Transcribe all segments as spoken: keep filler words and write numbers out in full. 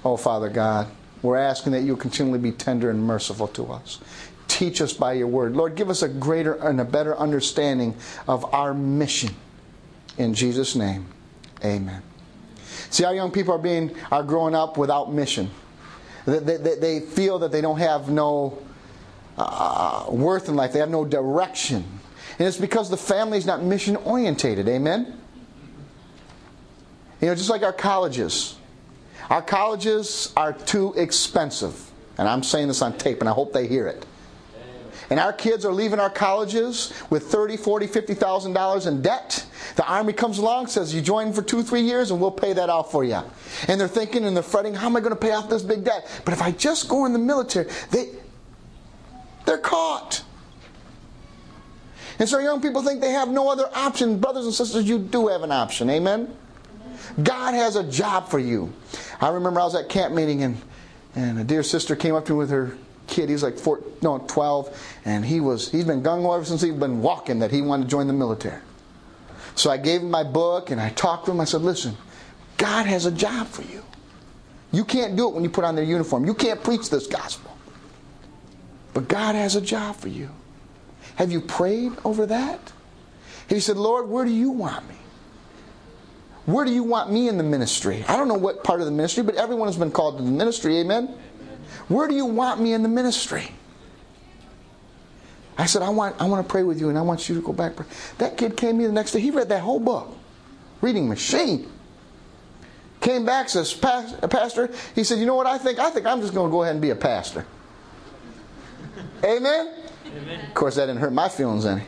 Oh, Father God, we're asking that you continually be tender and merciful to us. Teach us by your word. Lord, give us a greater and a better understanding of our mission. In Jesus' name, amen. See, our young people are being are growing up without mission. They, they, they feel that they don't have no uh, worth in life. They have no direction. And it's because the family is not mission orientated. Amen? You know, just like our colleges. Our colleges are too expensive. And I'm saying this on tape, and I hope they hear it. And our kids are leaving our colleges with thirty thousand dollars, forty thousand dollars, fifty thousand dollars in debt. The Army comes along, says, you join for two, three years and we'll pay that off for you. And they're thinking and they're fretting, how am I going to pay off this big debt? But if I just go in the military, they, they're caught. And so young people think they have no other option. Brothers and sisters, you do have an option. Amen? God has a job for you. I remember I was at camp meeting and, and a dear sister came up to me with her kid. He's like four, no, twelve, and he was he's been gung ho ever since he's been walking that he wanted to join the military. So I gave him my book and I talked to him. I said, listen, God has a job for you. You can't do it when you put on their uniform. You can't preach this gospel. But God has a job for you. Have you prayed over that? He said, Lord, where do you want me? Where do you want me in the ministry? I don't know what part of the ministry, but everyone has been called to the ministry. Amen? Where do you want me in the ministry? I said, I want I want to pray with you and I want you to go back. That kid came here the next day. He read that whole book. Reading machine. Came back, says, Pastor, he said, you know what I think? I think I'm just going to go ahead and be a pastor. Amen? Amen? Of course, that didn't hurt my feelings any.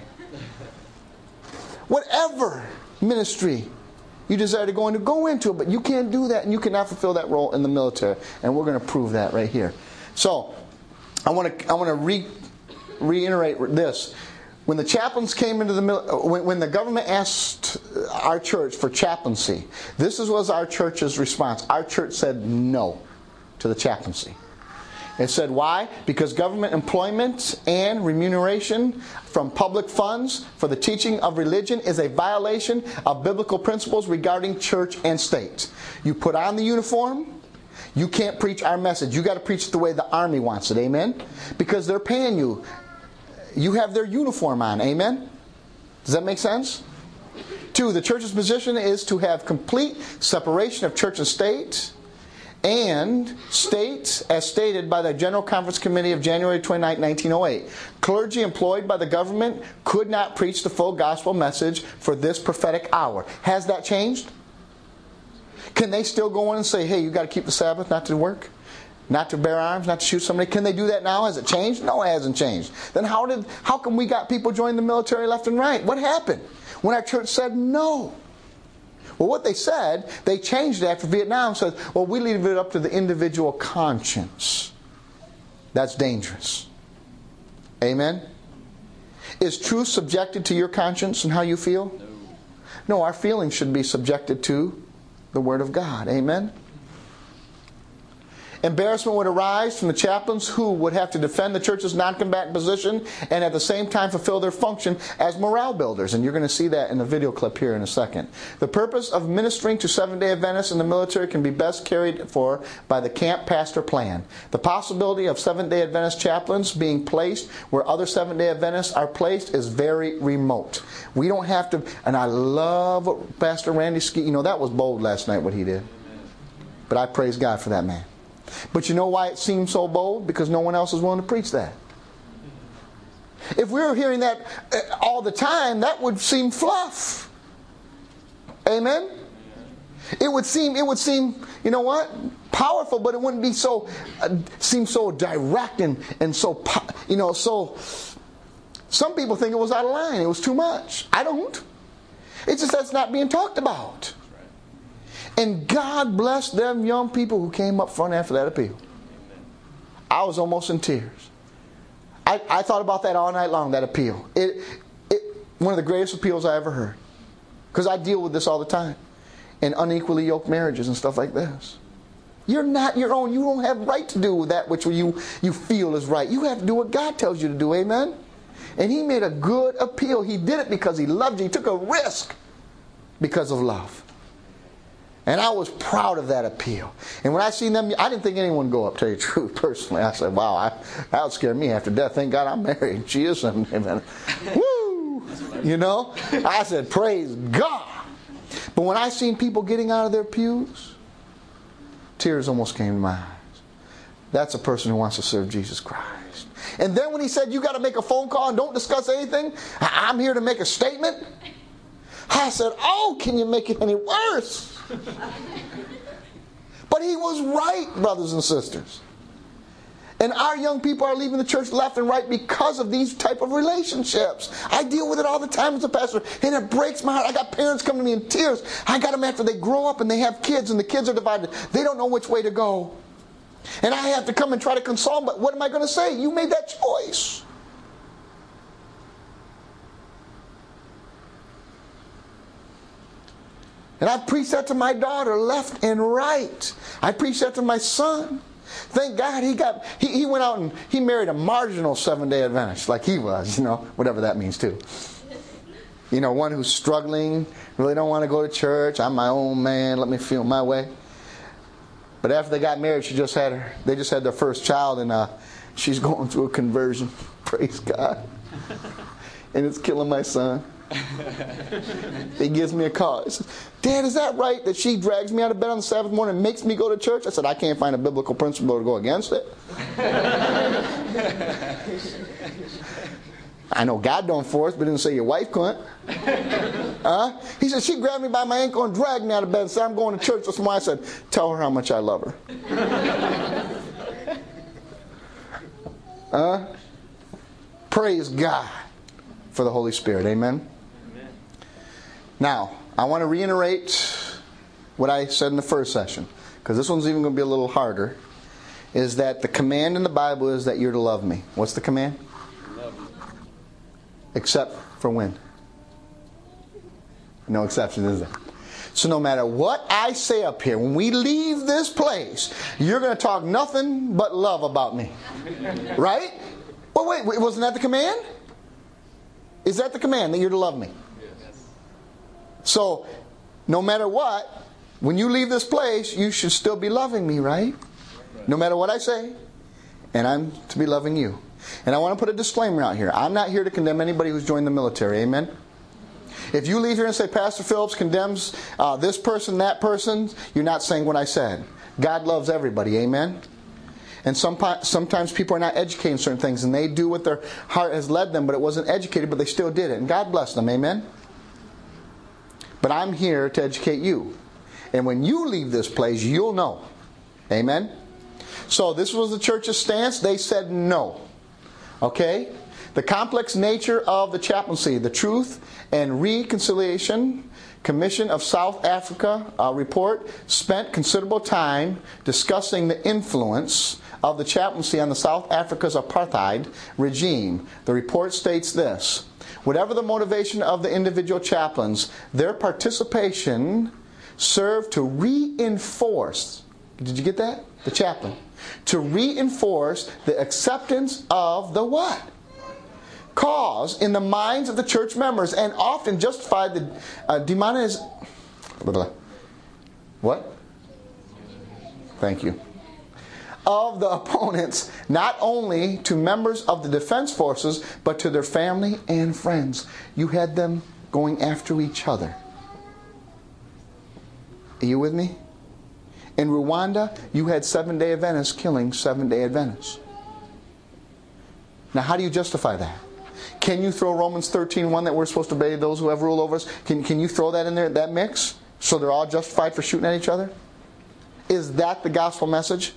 Whatever ministry you desire to go into, go into it. But you can't do that and you cannot fulfill that role in the military. And we're going to prove that right here. So, I want to I want to re, reiterate this. When the chaplains came into the when, when the government asked our church for chaplaincy, this was our church's response. Our church said no to the chaplaincy. It said why? Because government employment and remuneration from public funds for the teaching of religion is a violation of biblical principles regarding church and state. You put on the uniform, you can't preach our message. You got to preach it the way the Army wants it. Amen? Because they're paying you. You have their uniform on. Amen? Does that make sense? Two, the church's position is to have complete separation of church and state. And state, as stated by the General Conference Committee of January twenty-ninth, nineteen oh eight, clergy employed by the government could not preach the full gospel message for this prophetic hour. Has that changed? Can they still go in and say, hey, you got to keep the Sabbath, not to work, not to bear arms, not to shoot somebody? Can they do that now? Has it changed? No, it hasn't changed. Then how did how come we got people joining the military left and right? What happened when our church said no? Well, what they said, they changed it after Vietnam. Said, well, we leave it up to the individual conscience. That's dangerous. Amen? Is truth subjected to your conscience and how you feel? No. No, our feelings should be subjected to the Word of God. Amen? Embarrassment would arise from the chaplains who would have to defend the church's non-combatant position and at the same time fulfill their function as morale builders. And you're going to see that in the video clip here in a second. The purpose of ministering to Seventh-day Adventists in the military can be best carried for by the camp pastor plan. The possibility of Seventh-day Adventist chaplains being placed where other Seventh-day Adventists are placed is very remote. We don't have to, and I love what Pastor Randy Ski, you know, that was bold last night what he did. But I praise God for that man. But you know why it seems so bold? Because no one else is willing to preach that. If we were hearing that all the time, that would seem fluff. Amen? It would seem, it would seem, you know what? Powerful, but it wouldn't be so, uh, seem so direct and, and so, you know, so. Some people think it was out of line. It was too much. I don't. It's just that's not being talked about. And God bless them young people who came up front after that appeal. I was almost in tears. I, I thought about that all night long, that appeal. It, it, one of the greatest appeals I ever heard. Because I deal with this all the time. In unequally yoked marriages and stuff like this. You're not your own. You don't have right to do that which you, you feel is right. You have to do what God tells you to do. Amen? And he made a good appeal. He did it because he loved you. He took a risk because of love. And I was proud of that appeal. And when I seen them, I didn't think anyone would go up, tell you the truth, personally. I said, wow, I, that would scare me after death. Thank God I'm married. She is something. Woo! You know? I said, praise God. But when I seen people getting out of their pews, tears almost came to my eyes. That's a person who wants to serve Jesus Christ. And then when he said, you got to make a phone call and don't discuss anything, I'm here to make a statement. I said, oh, can you make it any worse? But he was right, brothers and sisters. And our young people are leaving the church left and right because of these type of relationships. I deal with it all the time as a pastor, and it breaks my heart. I got parents coming to me in tears. I got them after they grow up and they have kids, and the kids are divided. They don't know which way to go. And I have to come and try to console them, but what am I going to say? You made that choice. And I preach that to my daughter left and right. I preach that to my son. Thank God he got he, he went out and he married a marginal Seventh-day Adventist like he was, you know, whatever that means too. You know, one who's struggling, really don't want to go to church. I'm my own man, let me feel my way. But after they got married, she just had her they just had their first child, and uh, she's going through a conversion. Praise God. And it's killing my son. He gives me a call. He says, Dad, is that right that she drags me out of bed on the Sabbath morning and makes me go to church? I said, I can't find a biblical principle to go against it. I know God don't force, but didn't say your wife couldn't. Huh? He said, she grabbed me by my ankle and dragged me out of bed and said, I'm going to church this morning. I said, tell her how much I love her. Huh? Praise God for the Holy Spirit. Amen? Amen. Now, I want to reiterate what I said in the first session, because this one's even going to be a little harder, is that the command in the Bible is that you're to love me. What's the command? Love you. Except for when? No exception, is there? So no matter what I say up here, when we leave this place, you're going to talk nothing but love about me. Right? Well, wait, wasn't that the command? Is that the command, that you're to love me? Yes. So, no matter what, when you leave this place, you should still be loving me, right? right? No matter what I say. And I'm to be loving you. And I want to put a disclaimer out here. I'm not here to condemn anybody who's joined the military. Amen? If you leave here and say, Pastor Phillips condemns uh, this person, that person, you're not saying what I said. God loves everybody. Amen? And some, sometimes people are not educating certain things, and they do what their heart has led them, but it wasn't educated, but they still did it. And God bless them. Amen? But I'm here to educate you. And when you leave this place, you'll know. Amen? So this was the church's stance. They said no. Okay? The complex nature of the chaplaincy, the Truth and Reconciliation Commission of South Africa uh, report spent considerable time discussing the influence of the chaplaincy on the South Africa's apartheid regime. The report states this: whatever the motivation of the individual chaplains, their participation served to reinforce, did you get that? The chaplain. To reinforce the acceptance of the what? Cause in the minds of the church members, and often justified the uh, demoniz... What? Thank you. Of the opponents, not only to members of the defense forces, but to their family and friends. You had them going after each other. Are you with me? In Rwanda, you had Seventh-day Adventists killing Seventh-day Adventists. Now, how do you justify that? Can you throw Romans thirteen one that we're supposed to obey those who have rule over us? Can, can you throw that in there, that mix? So they're all justified for shooting at each other? Is that the gospel message?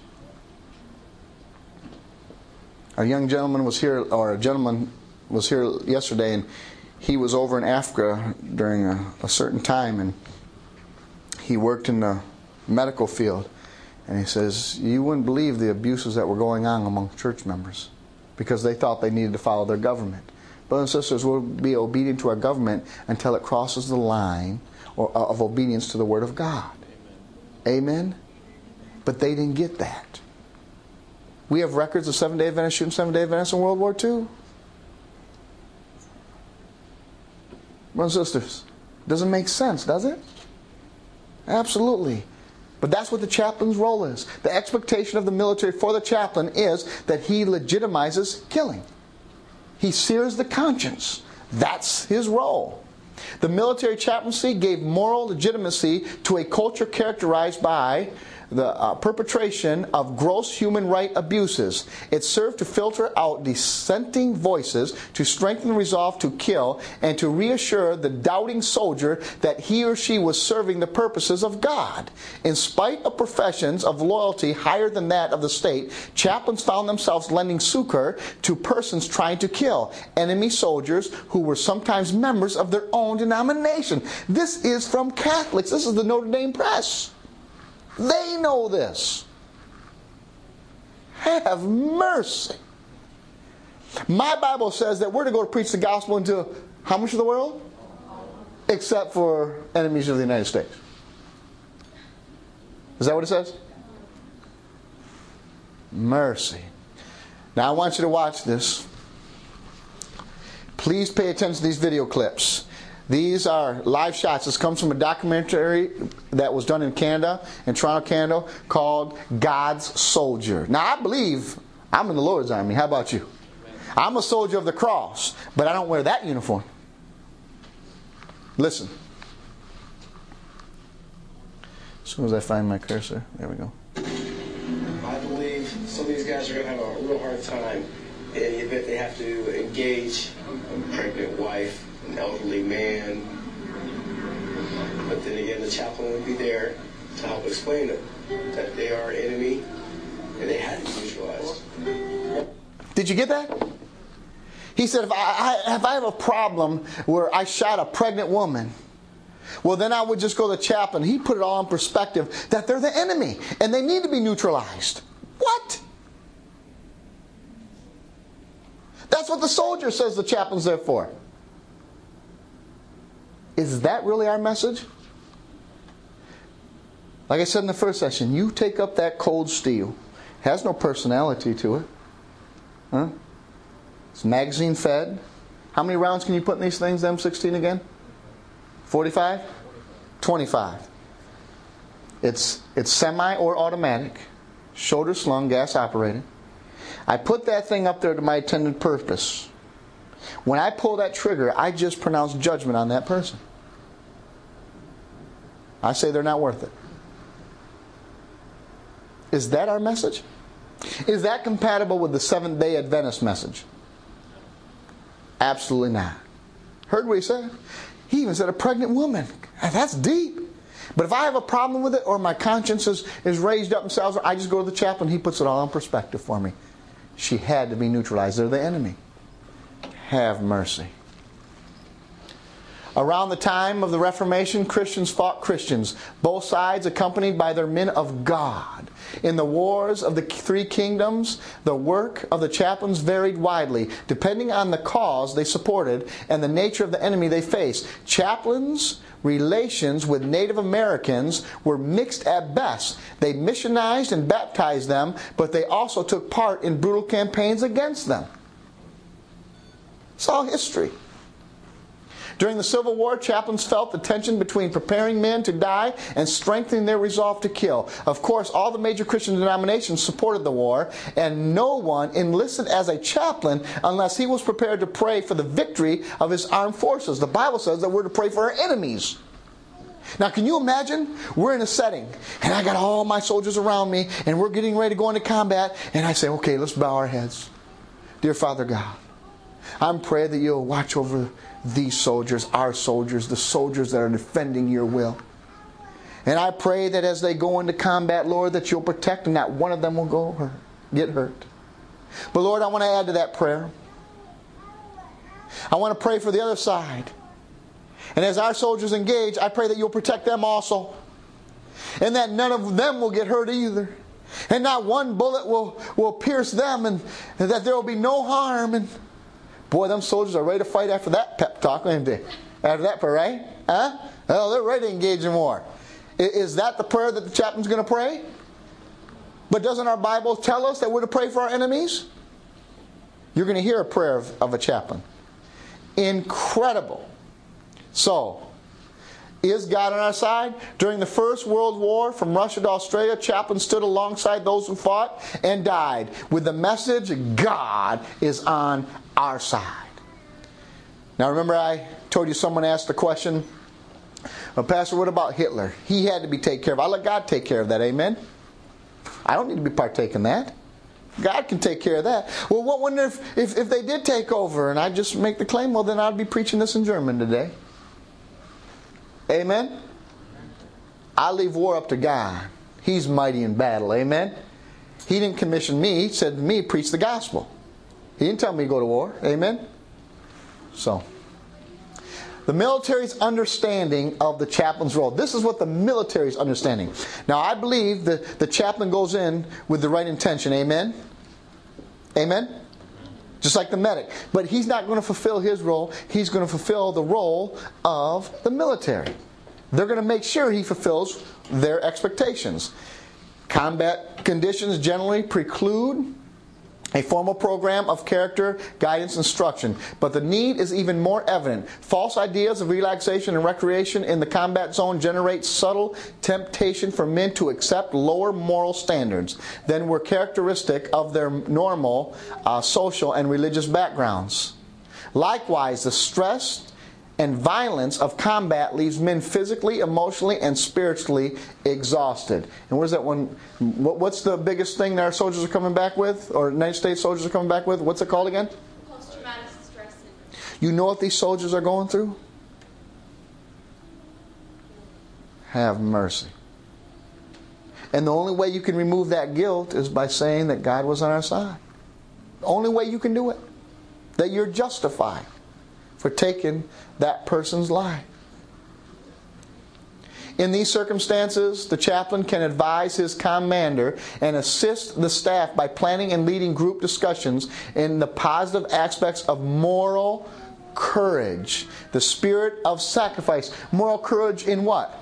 A young gentleman was here, or a gentleman was here yesterday, and he was over in Africa during a, a certain time, and he worked in the medical field. And he says, you wouldn't believe the abuses that were going on among church members, because they thought they needed to follow their government. Brothers and sisters, we'll be obedient to our government until it crosses the line or, uh, of obedience to the Word of God. Amen. Amen? But they didn't get that. We have records of Seventh-day Adventists shooting Seventh-day Adventists in World War Two. Brothers and sisters, doesn't make sense, does it? Absolutely. But that's what the chaplain's role is. The expectation of the military for the chaplain is that he legitimizes killing. He sears the conscience. That's his role. The military chaplaincy gave moral legitimacy to a culture characterized by the uh, perpetration of gross human right abuses. It served to filter out dissenting voices, to strengthen resolve to kill, and to reassure the doubting soldier that he or she was serving the purposes of God. In spite of professions of loyalty higher than that of the state, chaplains found themselves lending succor to persons trying to kill enemy soldiers who were sometimes members of their own denomination. This is from Catholics. This is the Notre Dame Press. They know this. Have mercy. My Bible says that we're to go to preach the gospel into how much of the world? Except for enemies of the United States. Is that what it says? Mercy. Now I want you to watch this. Please pay attention to these video clips. These are live shots. This comes from a documentary that was done in Canada, in Toronto, Canada, called God's Soldier. Now, I believe I'm in the Lord's army. How about you? I'm a soldier of the cross, but I don't wear that uniform. Listen. As soon as I find my cursor, there we go. I believe some of these guys are going to have a real hard time in the event they have to engage a pregnant wife, an elderly man. But then again, the chaplain would be there to help explain them that they are an enemy and they had to be neutralized. Did you get that? He said, if I, I, if I have a problem where I shot a pregnant woman, well, then I would just go to the chaplain. He put it all in perspective that they're the enemy and they need to be neutralized. What? That's what the soldier says the chaplain's there for. Is that really our message? Like I said in the first session, you take up that cold steel. It has no personality to it. Huh? It's magazine fed. How many rounds can you put in these things, the M sixteen again? forty-five? twenty-five. It's, it's semi or automatic. Shoulder slung, gas operated. I put that thing up there to my intended purpose. When I pull that trigger, I just pronounce judgment on that person. I say they're not worth it. Is that our message? Is that compatible with the Seventh-day Adventist message? Absolutely not. Heard what he said? He even said a pregnant woman. That's deep. But if I have a problem with it or my conscience is, is raised up in Salvador, I just go to the chaplain. He puts it all in perspective for me. She had to be neutralized. They're the enemy. Have mercy. Around the time of the Reformation, Christians fought Christians, both sides accompanied by their men of God. In the wars of the three kingdoms, the work of the chaplains varied widely, depending on the cause they supported and the nature of the enemy they faced. Chaplains' relations with Native Americans were mixed at best. They missionized and baptized them, but they also took part in brutal campaigns against them. It's all history. During the Civil War, chaplains felt the tension between preparing men to die and strengthening their resolve to kill. Of course, all the major Christian denominations supported the war, and no one enlisted as a chaplain unless he was prepared to pray for the victory of his armed forces. The Bible says that we're to pray for our enemies. Now, can you imagine? We're in a setting, and I got all my soldiers around me, and we're getting ready to go into combat, and I say, okay, let's bow our heads. Dear Father God, I'm praying that you'll watch over these soldiers, our soldiers, the soldiers that are defending your will. And I pray that as they go into combat, Lord, that you'll protect and not one of them will go hurt, get hurt. But Lord, I want to add to that prayer. I want to pray for the other side. And as our soldiers engage, I pray that you'll protect them also. And that none of them will get hurt either. And not one bullet will, will pierce them, and, and that there will be no harm. And boy, them soldiers are ready to fight after that pep talk, aren't they? After that prayer, right? Huh? Oh, they're ready to engage in war. Is that the prayer that the chaplain's going to pray? But doesn't our Bible tell us that we're to pray for our enemies? You're going to hear a prayer of, of a chaplain. Incredible. So, Is God on our side? During the First World War, from Russia to Australia, Chaplin stood alongside those who fought and died with the message, God is on our side. Now remember I told you someone asked the question, well, Pastor, what about Hitler? He had to be taken care of. I let God take care of that, amen? I don't need to be partaking in that. God can take care of that. Well, what wonder if, if, if they did take over and I just make the claim, well then I'd be preaching this in German today. Amen? I leave war up to God. He's mighty in battle. Amen? He didn't commission me. He said to me, preach the gospel. He didn't tell me to go to war. Amen? So, the military's understanding of the chaplain's role. This is what the military's understanding. Now, I believe that the chaplain goes in with the right intention. Amen? Amen? Just like the medic. But he's not going to fulfill his role. He's going to fulfill the role of the military. They're going to make sure he fulfills their expectations. Combat conditions generally preclude a formal program of character, guidance, instruction. But the need is even more evident. False ideas of relaxation and recreation in the combat zone generate subtle temptation for men to accept lower moral standards than were characteristic of their normal uh, social and religious backgrounds. Likewise, the stress and violence of combat leaves men physically, emotionally, and spiritually exhausted. And where's that one? What's the biggest thing that our soldiers are coming back with? Or United States soldiers are coming back with? What's it called again? Post-traumatic stress syndrome. You know what these soldiers are going through? Have mercy. And the only way you can remove that guilt is by saying that God was on our side. The only way you can do it. That you're justified for taking that person's life. In these circumstances, the chaplain can advise his commander and assist the staff by planning and leading group discussions in the positive aspects of moral courage, the spirit of sacrifice. Moral courage in what?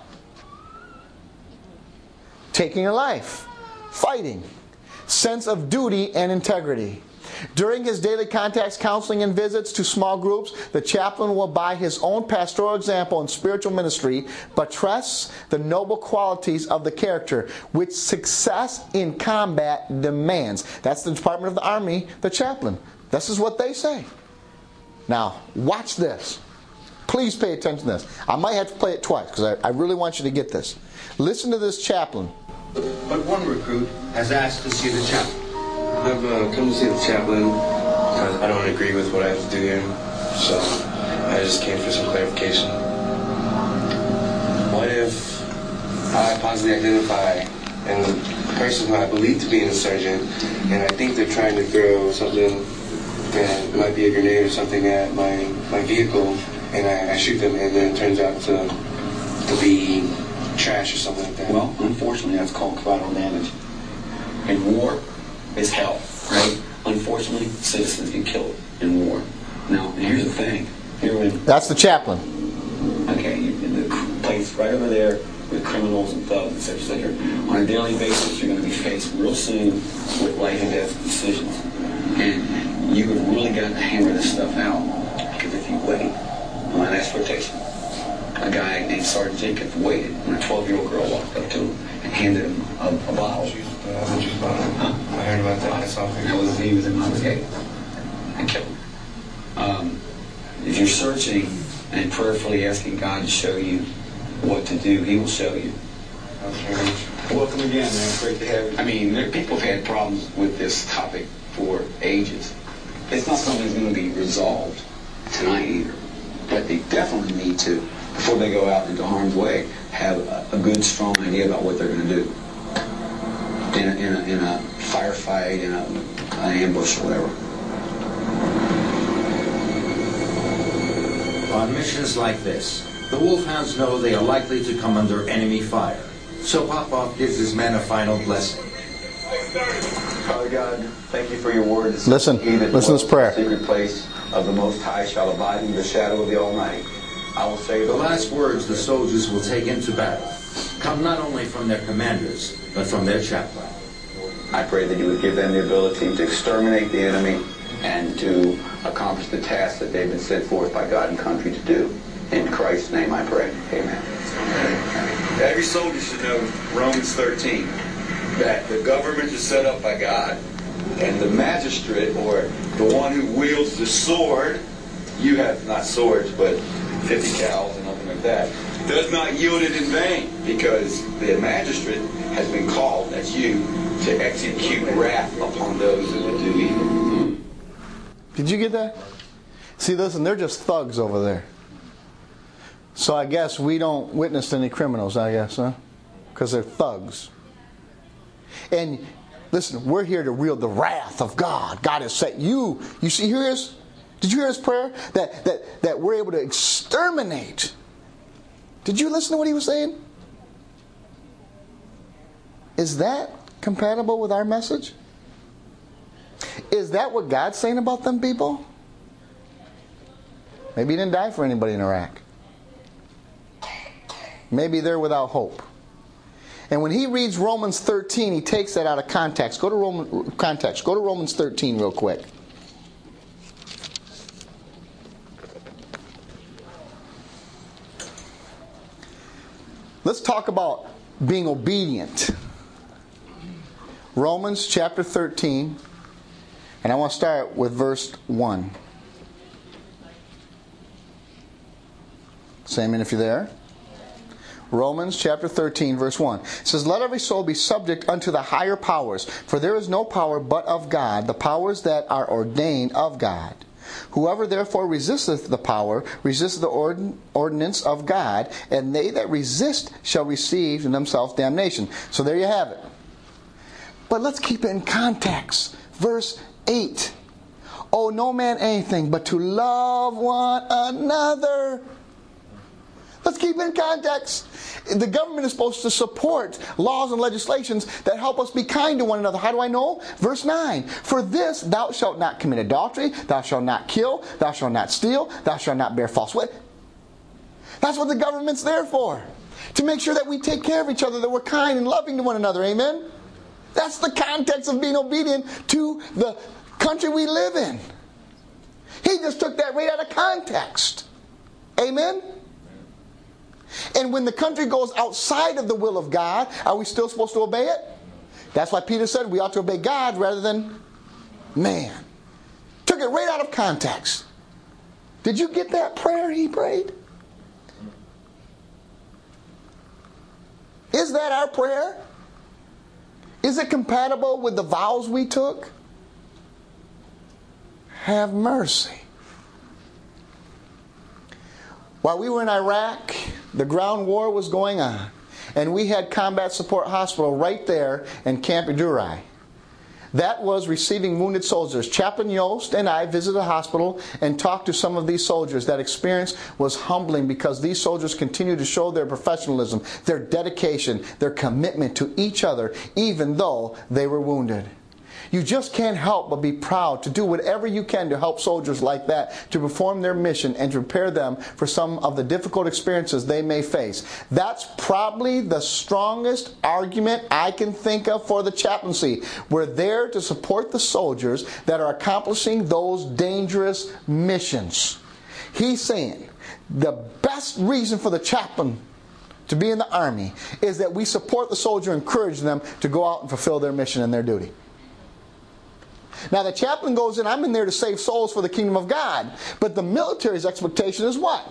Taking a life, fighting, sense of duty and integrity. During his daily contacts, counseling, and visits to small groups, the chaplain will, by his own pastoral example and spiritual ministry, buttress the noble qualities of the character which success in combat demands. That's the Department of the Army, the chaplain. This is what they say. Now, watch this. Please pay attention to this. I might have to play it twice because I, I really want you to get this. Listen to this chaplain. But one recruit has asked to see the chaplain. I've uh, come to see the chaplain because I don't agree with what I have to do here, so I just came for some clarification. What if I possibly identify and the person who I believe to be an insurgent, and I think they're trying to throw something that might be a grenade or something at my, my vehicle, and I, I shoot them, and then it turns out to, to be trash or something like that? Well, unfortunately, that's called collateral damage. In war, it's hell, right? Unfortunately, citizens get killed in war. Now, here's the thing. You're in, That's the chaplain. okay, you're in the place right over there with criminals and thugs, et cetera, et cetera. On a daily basis, you're going to be faced real soon with life and death decisions. And you have really got to hammer this stuff out. Because if you wait on that exploitation, a guy named Sergeant Jenkins waited when a twelve-year-old girl walked up to him and handed him a, a bottle. Uh, juice bottle. Huh? I heard about that. I saw That was, he was in my gate and killed him. Um, if you're searching and prayerfully asking God to show you what to do, He will show you. Okay. Welcome again, man. Great to have you. I mean, there, people have had problems with this topic for ages. It's not something that's going to be resolved tonight either. But they definitely need to, before they go out into harm's way, have a, a good, strong idea about what they're going to do. In a, in a, in a firefight, in a, an ambush, or whatever. On missions like this, the Wolfhounds know they are likely to come under enemy fire. So Popoff gives his men a final blessing. Father God, thank you for your word. Listen. He that Listen to this prayer. dwells in the secret place of the Most High shall abide in the shadow of the Almighty. I will say The last words the soldiers will take into battle come not only from their commanders, but from their chaplain. I pray that you would give them the ability to exterminate the enemy and to accomplish the task that they've been sent forth by God and country to do. In Christ's name I pray. Amen. Every soldier should know Romans thirteen, that the government is set up by God, and the magistrate, or the one who wields the sword, you have not swords, but fifty cals and nothing like that, does not yield it in vain, because the magistrate has been called, that's you, to execute wrath upon those who would do evil. Did you get that? See, listen, they're just thugs over there. So I guess we don't witness any criminals, I guess, huh? Because they're thugs. And listen, we're here to wield the wrath of God. God has set you. You see, hear his? Did you hear his prayer? That that that we're able to exterminate. Did you listen to what he was saying? Is that compatible with our message? Is that what God's saying about them people? Maybe he didn't die for anybody in Iraq. Maybe they're without hope. And when he reads Romans thirteen, he takes that out of context. Go to Roman context. Go to Romans thirteen real quick. Let's talk about being obedient. Romans chapter thirteen, and I want to start with verse one. Say amen if you're there. Romans chapter thirteen, verse one. It says, "Let every soul be subject unto the higher powers, for there is no power but of God, the powers that are ordained of God. Whoever therefore resisteth the power, resisteth the ordin- ordinance of God, and they that resist shall receive in themselves damnation." So there you have it. But let's keep it in context. Verse eight. "Owe no man anything but to love one another." Let's keep it in context. The government is supposed to support laws and legislations that help us be kind to one another. How do I know? Verse nine. "For this thou shalt not commit adultery, thou shalt not kill, thou shalt not steal, thou shalt not bear false witness." That's what the government's there for. To make sure that we take care of each other, that we're kind and loving to one another. Amen? That's the context of being obedient to the country we live in. He just took that right out of context. Amen? And when the country goes outside of the will of God, are we still supposed to obey it? That's why Peter said we ought to obey God rather than man. Took it right out of context. Did you get that prayer he prayed? Is that our prayer? Is it compatible with the vows we took? Have mercy. While we were in Iraq, the ground war was going on. And we had Combat Support Hospital right there in Camp Edurai. That was receiving wounded soldiers. Chaplain Yost and I visited the hospital and talked to some of these soldiers. That experience was humbling because these soldiers continued to show their professionalism, their dedication, their commitment to each other, even though they were wounded. You just can't help but be proud to do whatever you can to help soldiers like that to perform their mission and to prepare them for some of the difficult experiences they may face. That's probably the strongest argument I can think of for the chaplaincy. We're there to support the soldiers that are accomplishing those dangerous missions. He's saying the best reason for the chaplain to be in the army is that we support the soldier and encourage them to go out and fulfill their mission and their duty. Now the chaplain goes in, I'm in there to save souls for the kingdom of God. But the military's expectation is what?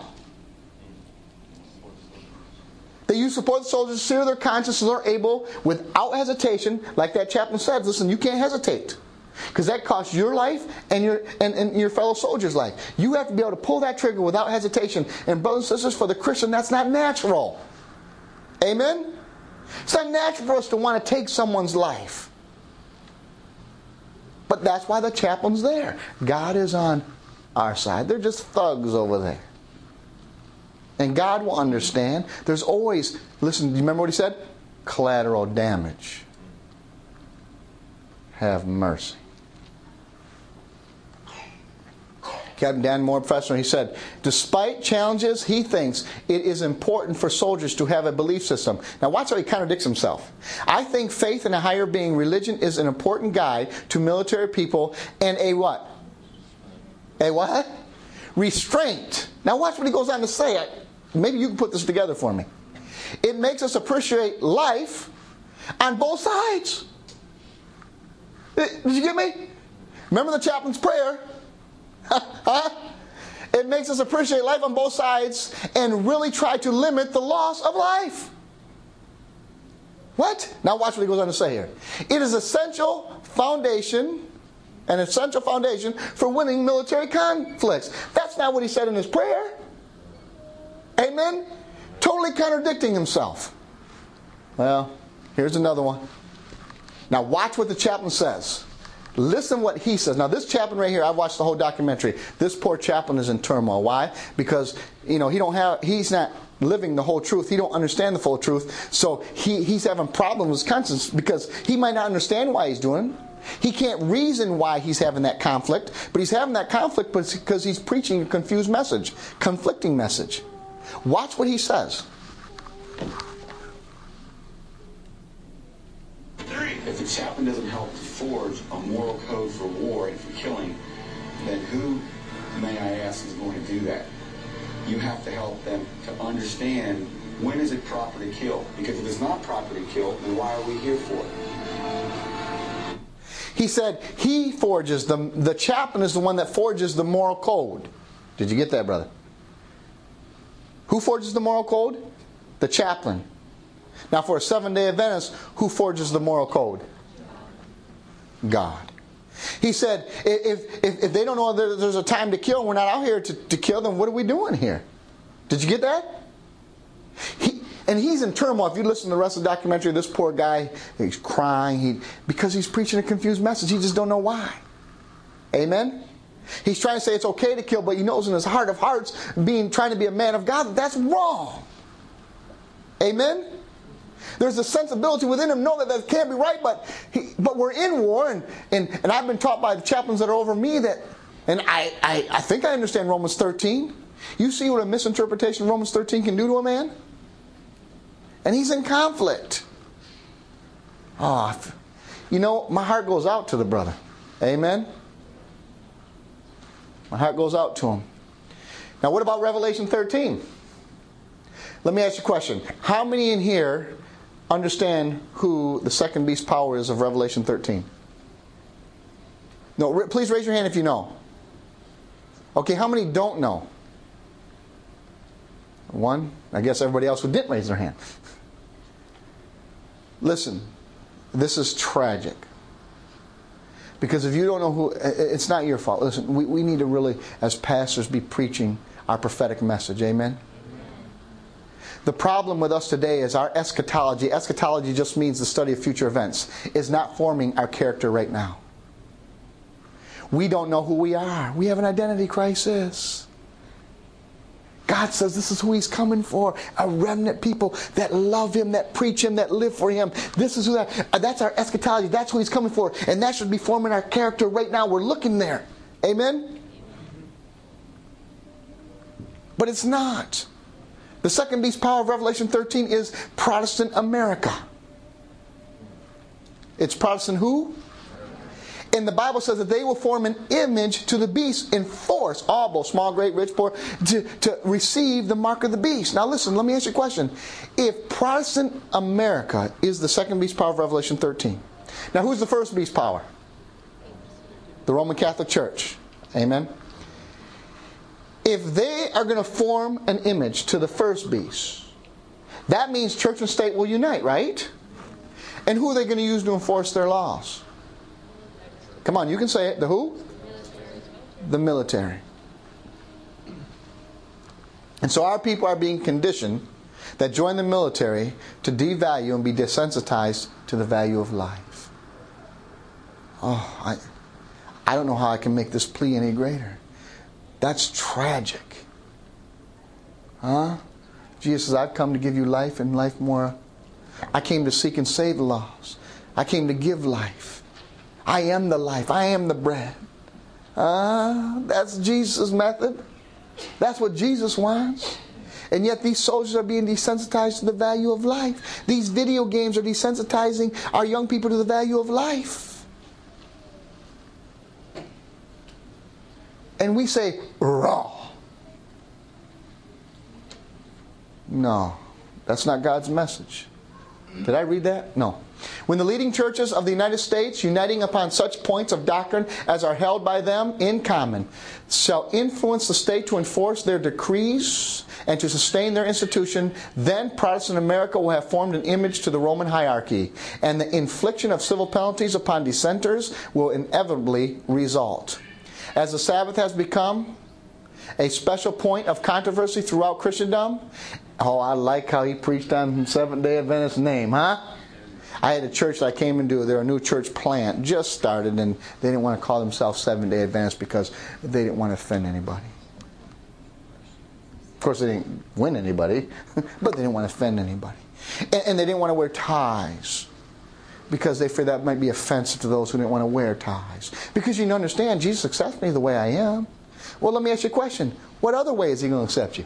That you support the soldiers, sear their consciences are able, without hesitation, like that chaplain said, listen, you can't hesitate. Because that costs your life and your and, and your fellow soldier's life. You have to be able to pull that trigger without hesitation. And brothers and sisters, for the Christian, that's not natural. Amen? It's not natural for us to want to take someone's life. But that's why the chaplain's there. God is on our side. They're just thugs over there. And God will understand. There's always, listen, do you remember what he said? Collateral damage. Have mercy. Captain Dan Moore, professor, he said, despite challenges, he thinks it is important for soldiers to have a belief system. Now watch how he contradicts himself. I think faith in a higher being, religion, is an important guide to military people and a what? A what? restraint. Now watch what he goes on to say. Maybe you can put this together for me. It makes us appreciate life on both sides. Did you get me? Remember the chaplain's prayer? Huh? It makes us appreciate life on both sides and really try to limit the loss of life. What? Now watch what he goes on to say here. It is essential foundation, an essential foundation for winning military conflicts. That's not what he said in his prayer. Amen? Totally contradicting himself. Well, here's another one. Now watch what the chaplain says. Listen what he says. Now this chaplain right here, I watched the whole documentary. This poor chaplain is in turmoil. Why? Because, you know, he don't have he's not living the whole truth. He don't understand the full truth. So he, he's having problems with his conscience because he might not understand why he's doing it. He can't reason why he's having that conflict, but he's having that conflict because he's preaching a confused message, conflicting message. Watch what he says. If the chaplain doesn't help to forge a moral code for war and for killing, then who, may I ask, is going to do that? You have to help them to understand when is it proper to kill. Because if it's not proper to kill, then why are we here for it? He said he forges, the, the chaplain is the one that forges the moral code. Did you get that, brother? Who forges the moral code? The chaplain. Now for a Seventh-day Adventist, who forges the moral code? God. He said, if, if, if they don't know that there's a time to kill, we're not out here to, to kill, then what are we doing here? Did you get that? He, and he's in turmoil. If you listen to the rest of the documentary, this poor guy, he's crying he, because he's preaching a confused message. He just don't know why. Amen? He's trying to say it's okay to kill, but he knows in his heart of hearts, being trying to be a man of God, that's wrong. Amen? There's a sensibility within him, know that that can't be right, but he, but we're in war, and, and, and I've been taught by the chaplains that are over me that, and I, I, I think I understand Romans thirteen. You see what a misinterpretation of Romans thirteen can do to a man? And he's in conflict. Oh, you know, my heart goes out to the brother. Amen? My heart goes out to him. Now what about Revelation thirteen? Let me ask you a question. How many in here understand who the second beast power is of Revelation thirteen? No, please raise your hand if you know. Okay, how many don't know? One. I guess everybody else who didn't raise their hand. Listen, this is tragic. Because if you don't know who, it's not your fault. Listen, we, we need to really, as pastors, be preaching our prophetic message. Amen? The problem with us today is our eschatology, eschatology just means the study of future events, is not forming our character right now. We don't know who we are. We have an identity crisis. God says this is who He's coming for. A remnant people that love Him, that preach Him, that live for Him. This is who that, that's our eschatology. That's who He's coming for. And that should be forming our character right now. We're looking there. Amen? But it's not. The second beast power of Revelation thirteen is Protestant America. It's Protestant who? And the Bible says that they will form an image to the beast in force, all both small, great, rich, poor, to, to receive the mark of the beast. Now listen, let me ask you a question. If Protestant America is the second beast power of Revelation thirteen, now who's the first beast power? The Roman Catholic Church. Amen? If they are going to form an image to the first beast, that means church and state will unite, right? And who are they going to use to enforce their laws? Come on, you can say it. The who? The military. And so our people are being conditioned that join the military to devalue and be desensitized to the value of life. Oh, I, I don't know how I can make this plea any greater. That's tragic. Huh? Jesus says, I've come to give you life and life more. I came to seek and save the lost. I came to give life. I am the life. I am the bread. Ah, uh, that's Jesus' method. That's what Jesus wants. And yet these soldiers are being desensitized to the value of life. These video games are desensitizing our young people to the value of life. And we say, raw. No, that's not God's message. Did I read that? No. When the leading churches of the United States, uniting upon such points of doctrine as are held by them in common, shall influence the state to enforce their decrees and to sustain their institution, then Protestant America will have formed an image to the Roman hierarchy, and the infliction of civil penalties upon dissenters will inevitably result. As the Sabbath has become a special point of controversy throughout Christendom. Oh, I like how he preached on Seventh-day Adventist name, huh? I had a church that I came into. They're a new church plant, just started, and they didn't want to call themselves Seventh-day Adventist because they didn't want to offend anybody. Of course, they didn't win anybody, but they didn't want to offend anybody. And, and they didn't want to wear ties because they feared that might be offensive to those who didn't want to wear ties. Because you understand, Jesus accepts me the way I am. Well, let me ask you a question. What other way is he going to accept you?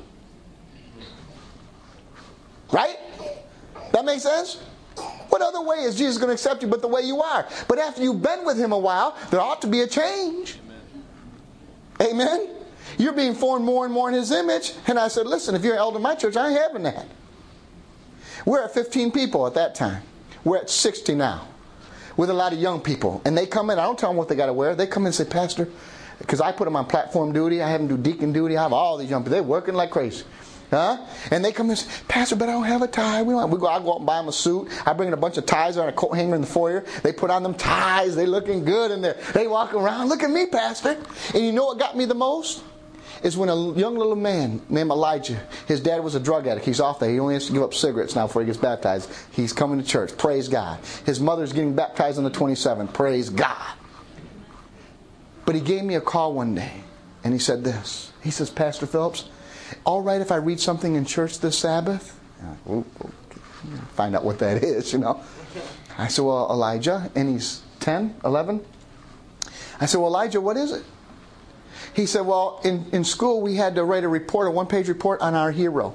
Right? That makes sense? What other way is Jesus going to accept you but the way you are? But after you've been with him a while, there ought to be a change. Amen? Amen? You're being formed more and more in his image. And I said, listen, if you're an elder in my church, I ain't having that. We're at fifteen people at that time. We're at sixty now. With a lot of young people. And they come in, I don't tell them what they got to wear. They come in and say, Pastor, because I put them on platform duty, I have them do deacon duty, I have all these young people. They're working like crazy. Huh? And they come in and say, Pastor, but I don't have a tie. We don't have, we go, I go out and buy them a suit. I bring in a bunch of ties on a coat hanger in the foyer. They put on them ties. They looking good in there. They walk around. Look at me, Pastor. And you know what got me the most? Is when a young little man named Elijah, his dad was a drug addict. He's off there. He only has to give up cigarettes now before he gets baptized. He's coming to church. Praise God. His mother's getting baptized on the twenty-seventh. Praise God. But he gave me a call one day. And he said this. He says, Pastor Phillips, all right if I read something in church this Sabbath? We'll find out what that is, you know. I said, well, Elijah, and he's ten, eleven. I said, well, Elijah, what is it? He said, well, in, in school we had to write a report, a one-page report on our hero.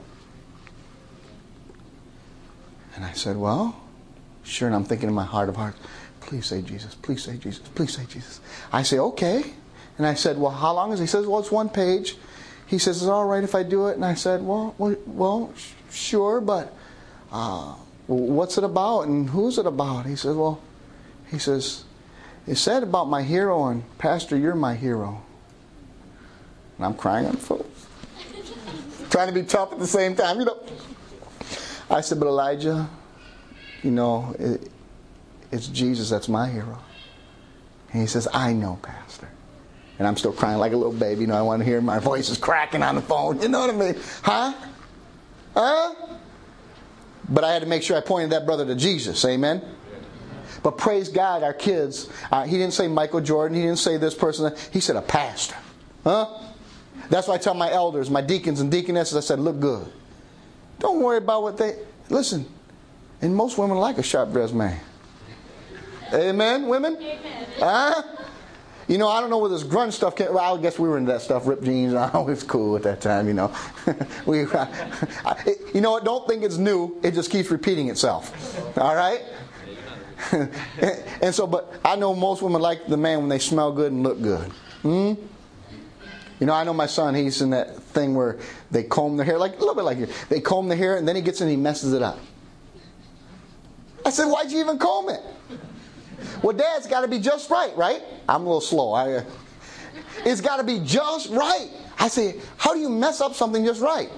And I said, well, sure. And I'm thinking in my heart of hearts, please say Jesus, please say Jesus, please say Jesus. I say, okay. And I said, well, how long is it? He says, well, it's one page. He says, is it all right if I do it? And I said, well, well, well sure, but uh, what's it about and who's it about? He says, well, he says, it said about my hero, and Pastor, you're my hero. And I'm crying on the phone. Trying to be tough at the same time, you know. I said, but Elijah, you know, it, it's Jesus that's my hero. And he says, I know, Pastor. And I'm still crying like a little baby. You know, I want to hear my voice is cracking on the phone. You know what I mean? Huh? Huh? But I had to make sure I pointed that brother to Jesus. Amen? But praise God, our kids, uh, he didn't say Michael Jordan. He didn't say this person. He said a pastor. Huh? That's why I tell my elders, my deacons and deaconesses, I said, look good. Don't worry about what they... Listen, and most women like a sharp-dressed man. Amen, women? Amen. Huh? You know, I don't know where this grunge stuff came. Well, I guess we were into that stuff. Ripped jeans. Oh, it was cool at that time, you know. we, uh, it, you know what? Don't think it's new. It just keeps repeating itself. All right? and, and so, but I know most women like the man when they smell good and look good. Hmm? You know, I know my son, he's in that thing where they comb their hair, like a little bit like you. They comb their hair and then he gets in and he messes it up. I said, why'd you even comb it? Well, Dad's got to be just right, right? I'm a little slow. I, uh, it's got to be just right. I say, how do you mess up something just right?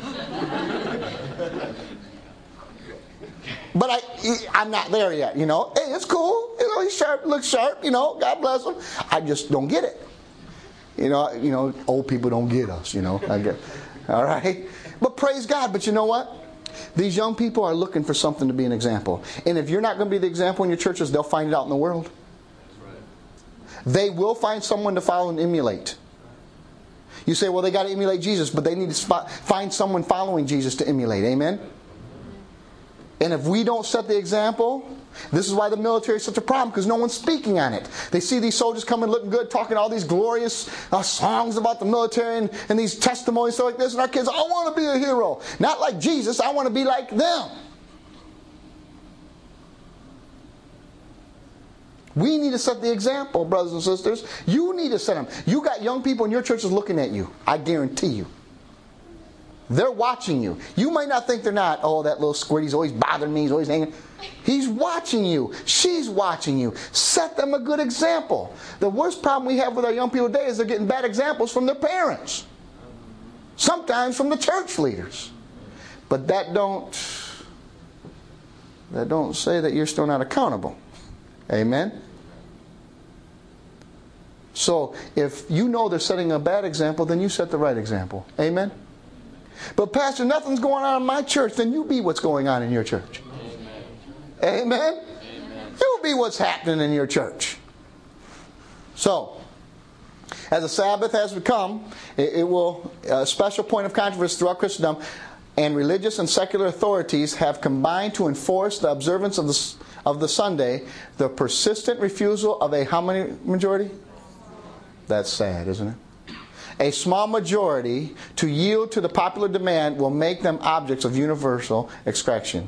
But I, I'm not there yet, you know. Hey, it's cool. You know, he's sharp, looks sharp, you know. God bless him. I just don't get it. You know, you know, old people don't get us, you know. I get, all right? But praise God. But you know what? These young people are looking for something to be an example. And if you're not going to be the example in your churches, they'll find it out in the world. They will find someone to follow and emulate. You say, well, they got to emulate Jesus, but they need to spot, find someone following Jesus to emulate. Amen? And if we don't set the example, this is why the military is such a problem, because no one's speaking on it. They see these soldiers coming looking good, talking all these glorious uh, songs about the military and, and these testimonies, stuff like this, and our kids, I want to be a hero. Not like Jesus, I want to be like them. We need to set the example, brothers and sisters. You need to set them. You got young people in your churches looking at you. I guarantee you. They're watching you. You might not think they're not. Oh, that little squirt, he's always bothering me. He's always hanging. He's watching you. She's watching you. Set them a good example. The worst problem we have with our young people today is they're getting bad examples from their parents. Sometimes from the church leaders. But that don't, that don't say that you're still not accountable. Amen? So, if you know they're setting a bad example, then you set the right example. Amen? But Pastor, nothing's going on in my church, then you be what's going on in your church. Amen? Amen? Amen. You be what's happening in your church. So, as the Sabbath has become, it, it will, a special point of controversy throughout Christendom, and religious and secular authorities have combined to enforce the observance of the, of the Sunday, the persistent refusal of a how many majority? That's sad, isn't it? A small majority to yield to the popular demand will make them objects of universal extraction.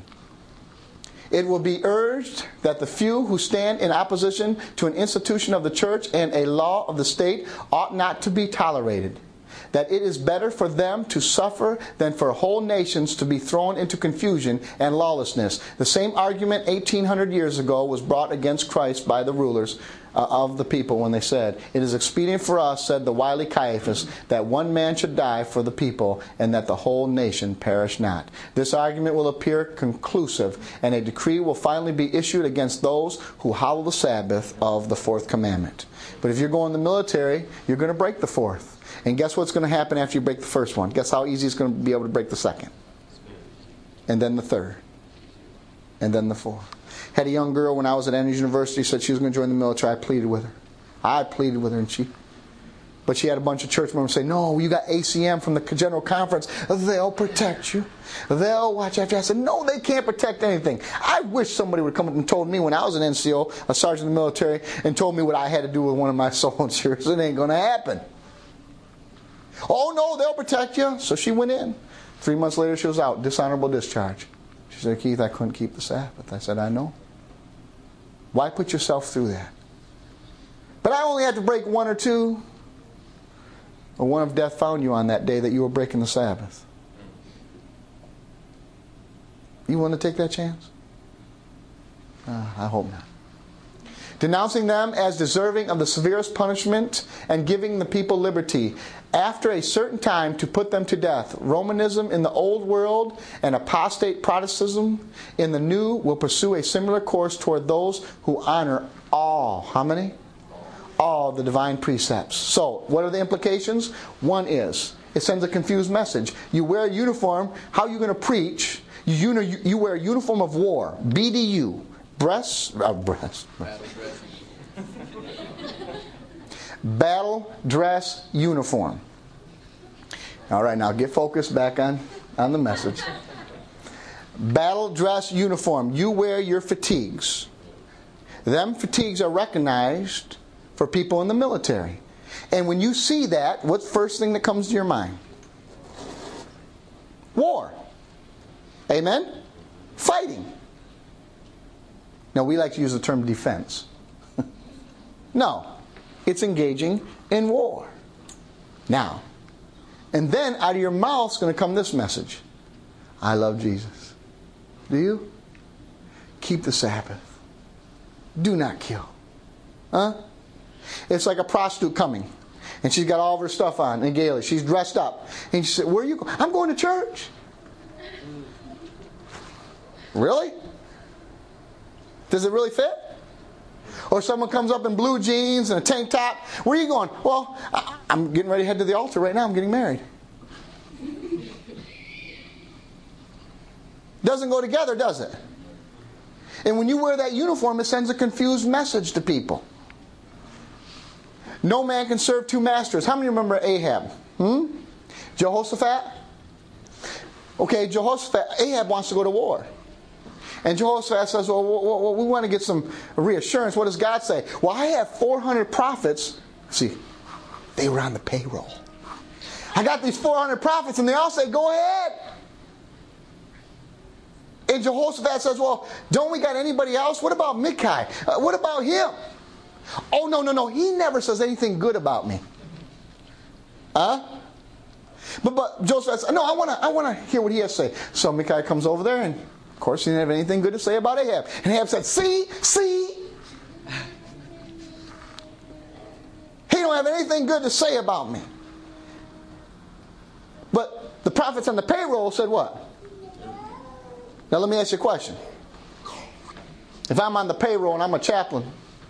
It will be urged that the few who stand in opposition to an institution of the church and a law of the state ought not to be tolerated. That it is better for them to suffer than for whole nations to be thrown into confusion and lawlessness. The same argument eighteen hundred years ago was brought against Christ by the rulers uh, of the people when they said, "It is expedient for us," said the wily Caiaphas, "that one man should die for the people, and that the whole nation perish not." This argument will appear conclusive, and a decree will finally be issued against those who hallow the Sabbath of the fourth commandment. But if you're going in the military, you're going to break the fourth. And guess what's going to happen after you break the first one? Guess how easy it's going to be able to break the second? And then the third. And then the fourth. Had a young girl when I was at Andrews University, said she was going to join the military. I pleaded with her. I pleaded with her, and she... But she had a bunch of church members say, "No, you got A C M from the General Conference. They'll protect you. They'll watch after you." I said, "No, they can't protect anything." I wish somebody would come up and told me when I was an N C O, a sergeant in the military, and told me what I had to do with one of my soldiers. It ain't going to happen. "Oh, no, they'll protect you." So she went in. Three months later, she was out. Dishonorable discharge. She said, "Keith, I couldn't keep the Sabbath." I said, "I know. Why put yourself through that?" "But I only had to break one or two." Or one of death found you on that day that you were breaking the Sabbath. You want to take that chance? Uh, I hope not. Denouncing them as deserving of the severest punishment and giving the people liberty after a certain time to put them to death. Romanism in the old world and apostate Protestantism in the new will pursue a similar course toward those who honor all. How many? All the divine precepts. So, what are the implications? One is, it sends a confused message. You wear a uniform, how are you going to preach? You, you, you wear a uniform of war. B D U. Breast, uh, breast. Battle dress. Battle dress uniform. All right, now get focused back on, on the message. Battle dress uniform. You wear your fatigues. Them fatigues are recognized for people in the military. And when you see that, what's the first thing that comes to your mind? War. Amen? Fighting. Now, we like to use the term defense. No. It's engaging in war. Now. And then out of your mouth is going to come this message. I love Jesus. Do you? Keep the Sabbath. Do not kill. Huh? It's like a prostitute coming. And she's got all of her stuff on in Gaelic. She's dressed up. And she said, "Where are you going?" "I'm going to church." Really? Does it really fit? Or someone comes up in blue jeans and a tank top. "Where are you going?" "Well, I'm getting ready to head to the altar right now. I'm getting married." Doesn't go together, does it? And when you wear that uniform, it sends a confused message to people. No man can serve two masters. How many remember Ahab? Hmm? Jehoshaphat? Okay, Jehoshaphat, Ahab wants to go to war. And Jehoshaphat says, well, well, we want to get some reassurance. What does God say? "Well, I have four hundred prophets." See, they were on the payroll. "I got these four hundred prophets, and they all say, go ahead." And Jehoshaphat says, "Well, don't we got anybody else? What about Micaiah? Uh, what about him?" "Oh, no, no, no. He never says anything good about me." Huh? But but Joseph says, no, I want to I want to hear what he has to say. So Micaiah comes over there, and of course he didn't have anything good to say about Ahab. And Ahab said, see, see. He don't have anything good to say about me. But the prophets on the payroll said what? Now let me ask you a question. If I'm on the payroll and I'm a chaplain,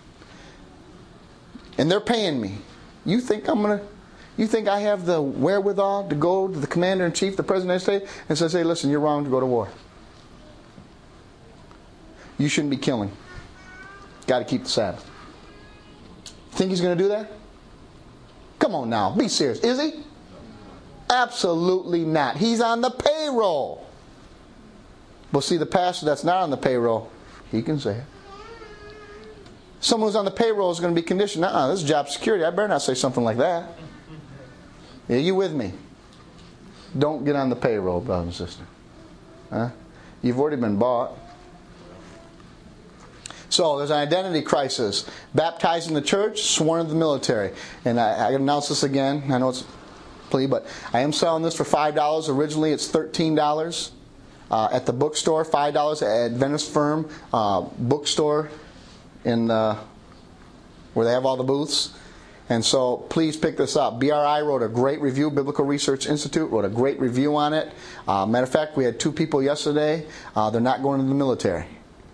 and they're paying me, you think I'm gonna, you think I have the wherewithal to go to the commander in chief, the president of the state, and say, "Hey, listen, you're wrong to go to war. You shouldn't be killing. Got to keep the Sabbath." Think he's going to do that? Come on now, be serious. Is he? Absolutely not. He's on the payroll. But see, the pastor that's not on the payroll, he can say it. Someone who's on the payroll is going to be conditioned. Uh-uh, this is job security. I better not say something like that. Yeah, you with me? Don't get on the payroll, brother and sister. Huh? You've already been bought. So there's an identity crisis. Baptized in the church, sworn in the military. And I, I announce this again. I know it's a plea, but I am selling this for five dollars. Originally it's thirteen dollars uh, at the bookstore. five dollars at Venice Firm uh, bookstore in uh, where they have all the booths. And so please pick this up. B R I wrote a great review. Biblical Research Institute wrote a great review on it. Uh, matter of fact, we had two people yesterday. Uh, they're not going to the military.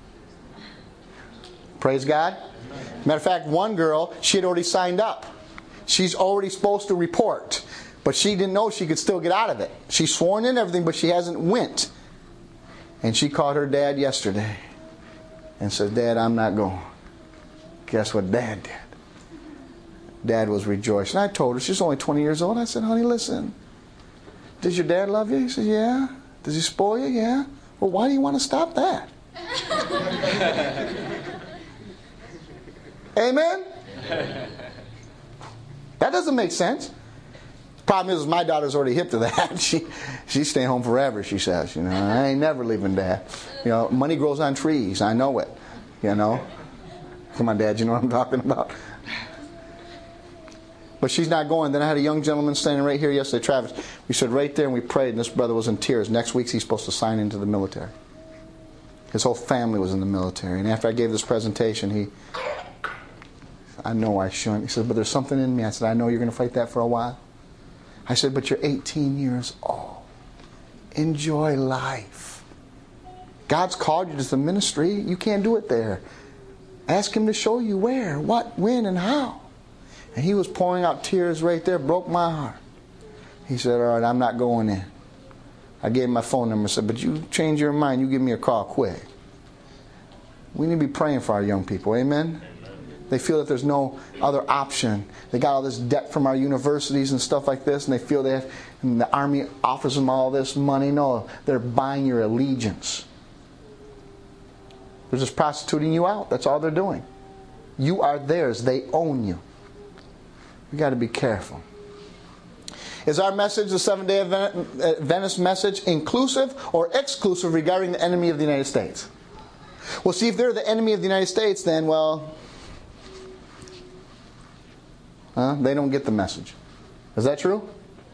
Praise God. Matter of fact, one girl, she had already signed up. She's already supposed to report. But she didn't know she could still get out of it. She's sworn in everything, but she hasn't went. And she called her dad yesterday and said, "Dad, I'm not going." Guess what Dad did? Dad was rejoicing. I told her, she's only twenty years old. I said, "Honey, listen. Does your dad love you?" He said, "Yeah." "Does he spoil you?" "Yeah." "Well, why do you want to stop that?" Amen? That doesn't make sense. Problem is, my daughter's already hip to that. She she's staying home forever, she says. You know, I ain't never leaving Dad. You know, money grows on trees. I know it. You know. Come on, Dad, you know what I'm talking about? But she's not going. Then I had a young gentleman standing right here yesterday, Travis. We stood right there and we prayed, and this brother was in tears. Next week he's supposed to sign into the military. His whole family was in the military. And after I gave this presentation, he... I know I shouldn't. He said, "But there's something in me." I said, "I know you're going to fight that for a while." I said, "But you're eighteen years old. Enjoy life. God's called you to the ministry. You can't do it there. Ask Him to show you where, what, when, and how." And he was pouring out tears right there. Broke my heart. He said, "All right, I'm not going in." I gave him my phone number and said, "But you change your mind, you give me a call quick." We need to be praying for our young people. Amen? They feel that there's no other option. They got all this debt from our universities and stuff like this, and they feel they have, and the Army offers them all this money. No, they're buying your allegiance. They're just prostituting you out. That's all they're doing. You are theirs. They own you. We got to be careful. Is our message, the Seventh-day Adventist message, inclusive or exclusive regarding the enemy of the United States? Well, see, if they're the enemy of the United States, then, well... Huh? They don't get the message. Is that true?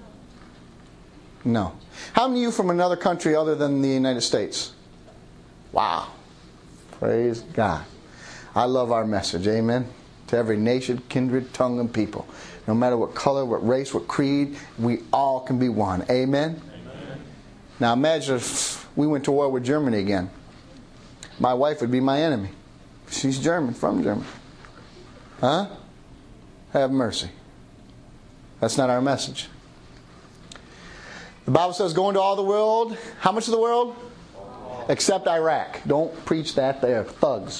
No. How many of you from another country other than the United States? Wow. Praise God. I love our message. Amen. To every nation, kindred, tongue, and people. No matter what color, what race, what creed, we all can be one. Amen? Amen. Now imagine if we went to war with Germany again. My wife would be my enemy. She's German, from Germany. Huh? Have mercy. That's not our message. The Bible says, go into all the world. How much of the world? All. Except Iraq. Don't preach that. They are thugs.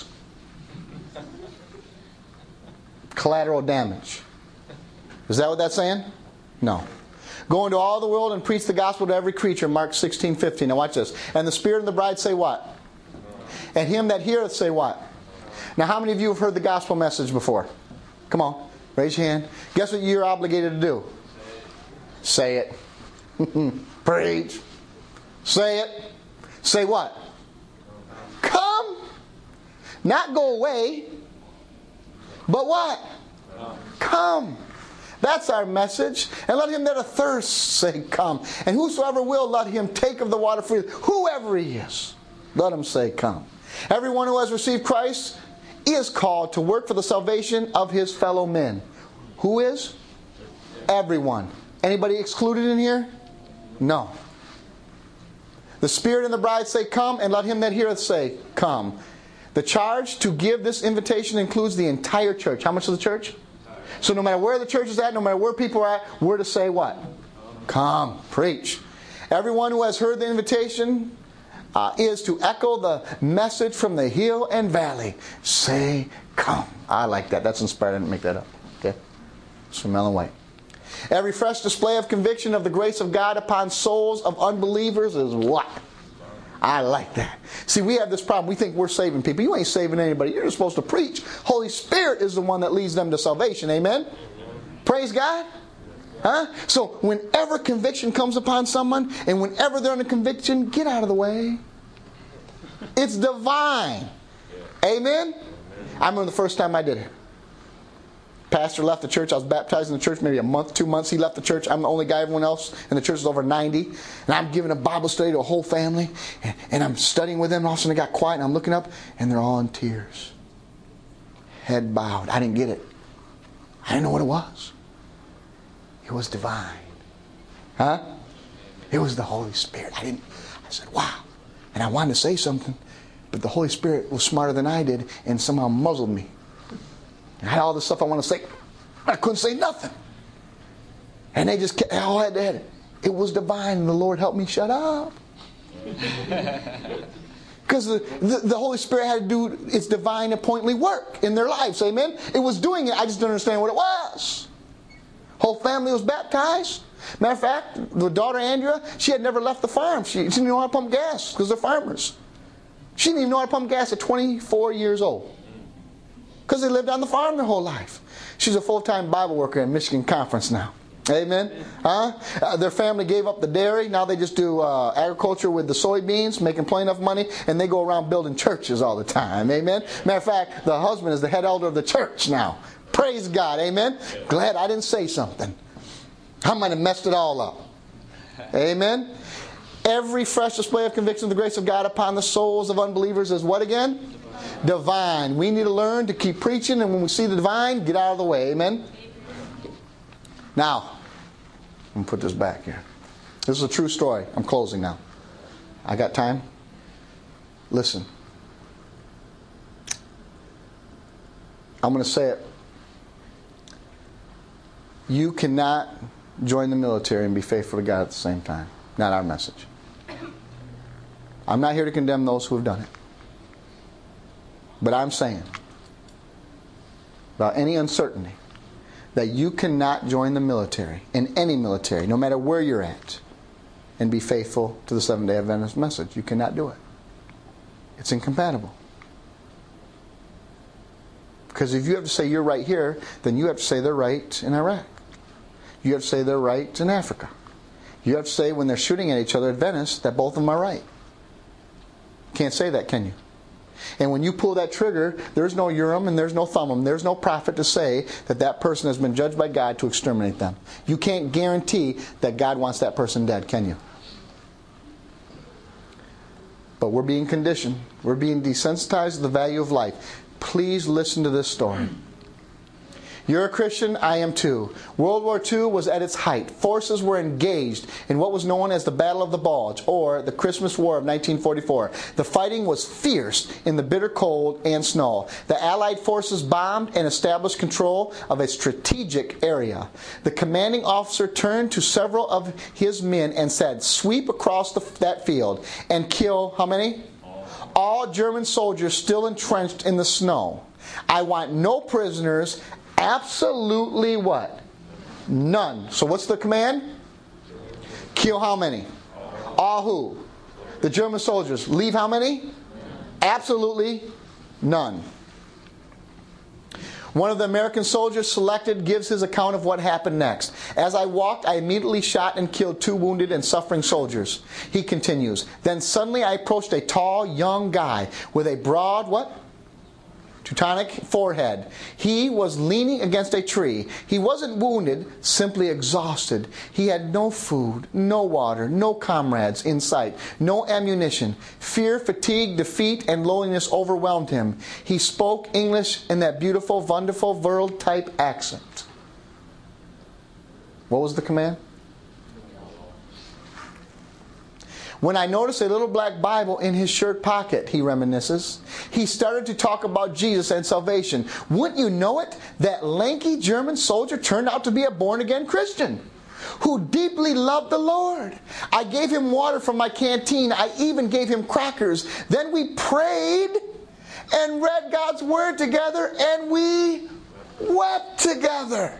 Collateral damage. Is that what that's saying? No. Go into all the world and preach the gospel to every creature. Mark sixteen fifteen. Now watch this. And the Spirit and the bride say what? And him that heareth say what? Now how many of you have heard the gospel message before? Come on. Raise your hand. Guess what you're obligated to do? Say it. Preach. Say it. Say what? Come. Not go away. But what? Come. That's our message. And let him that athirst say, come. And whosoever will, let him take of the water freely. Whoever he is, let him say, come. Everyone who has received Christ is called to work for the salvation of his fellow men. Who is? Everyone. Anybody excluded in here? No. The Spirit and the bride say, come, and let him that heareth say, come. The charge to give this invitation includes the entire church. How much of the church? So no matter where the church is at, no matter where people are at, we're to say what? Come. Preach. Everyone who has heard the invitation uh, is to echo the message from the hill and valley. Say, come. I like that. That's inspired. I didn't make that up. Okay? It's from Ellen White. Every fresh display of conviction of the grace of God upon souls of unbelievers is what? I like that. See, we have this problem. We think we're saving people. You ain't saving anybody. You're just supposed to preach. Holy Spirit is the one that leads them to salvation. Amen? Praise God. Huh? So whenever conviction comes upon someone, and whenever they're under conviction, get out of the way. It's divine. Amen? I remember the first time I did it. Pastor left the church. I was baptized in the church maybe a month, two months. He left the church. I'm the only guy. Everyone else in the church is over ninety. And I'm giving a Bible study to a whole family. And, and I'm studying with them. And all of a sudden I got quiet and I'm looking up and they're all in tears. Head bowed. I didn't get it. I didn't know what it was. It was divine. Huh? It was the Holy Spirit. I didn't. I said, wow. And I wanted to say something. But the Holy Spirit was smarter than I did and somehow muzzled me. I had all this stuff I want to say. I couldn't say nothing. And they just kept, all I had to have it. It was divine and the Lord helped me shut up. Because the, the, the Holy Spirit had to do its divine appointly work in their lives. Amen? It was doing it. I just didn't understand what it was. Whole family was baptized. Matter of fact, the daughter Andrea, she had never left the farm. She, she didn't know how to pump gas because they're farmers. She didn't even know how to pump gas at twenty-four years old. Because they lived on the farm their whole life. She's a full-time Bible worker at Michigan Conference now. Amen? Huh? Uh, their family gave up the dairy. Now they just do uh, agriculture with the soybeans, making plenty enough money, and they go around building churches all the time. Amen? Matter of fact, the husband is the head elder of the church now. Praise God. Amen? Glad I didn't say something. I might have messed it all up. Amen? Every fresh display of conviction of the grace of God upon the souls of unbelievers is what again? Divine. We need to learn to keep preaching, and when we see the divine, get out of the way. Amen? Now, I'm going to put this back here. This is a true story. I'm closing now. I got time? Listen. I'm going to say it. You cannot join the military and be faithful to God at the same time. Not our message. I'm not here to condemn those who have done it. But I'm saying, without any uncertainty, that you cannot join the military, in any military, no matter where you're at, and be faithful to the Seventh-day Adventist message. You cannot do it. It's incompatible. Because if you have to say you're right here, then you have to say they're right in Iraq. You have to say they're right in Africa. You have to say when they're shooting at each other at Venice that both of them are right. Can't say that, can you? And when you pull that trigger, there's no Urim and there's no Thummim. There's no prophet to say that that person has been judged by God to exterminate them. You can't guarantee that God wants that person dead, can you? But we're being conditioned. We're being desensitized to the value of life. Please listen to this story. You're a Christian, I am too. World War Two was at its height. Forces were engaged in what was known as the Battle of the Bulge, or the Christmas War of nineteen forty-four. The fighting was fierce in the bitter cold and snow. The Allied forces bombed and established control of a strategic area. The commanding officer turned to several of his men and said, "Sweep across the, that field and kill," how many? All German soldiers still entrenched in the snow. I want no prisoners. Absolutely what? None. So what's the command? Kill how many? All who? The German soldiers. Leave how many? Absolutely none. One of the American soldiers selected gives his account of what happened next. As I walked, I immediately shot and killed two wounded and suffering soldiers. He continues. Then suddenly I approached a tall, young guy with a broad, what? Teutonic forehead. He was leaning against a tree. He wasn't wounded, simply exhausted. He had no food, no water, no comrades in sight, no ammunition. Fear, fatigue, defeat, and loneliness overwhelmed him. He spoke English in that beautiful, wonderful, world type accent. What was the command? When I noticed a little black Bible in his shirt pocket, he reminisces, he started to talk about Jesus and salvation. Wouldn't you know it? That lanky German soldier turned out to be a born-again Christian who deeply loved the Lord. I gave him water from my canteen. I even gave him crackers. Then we prayed and read God's Word together, and we wept together.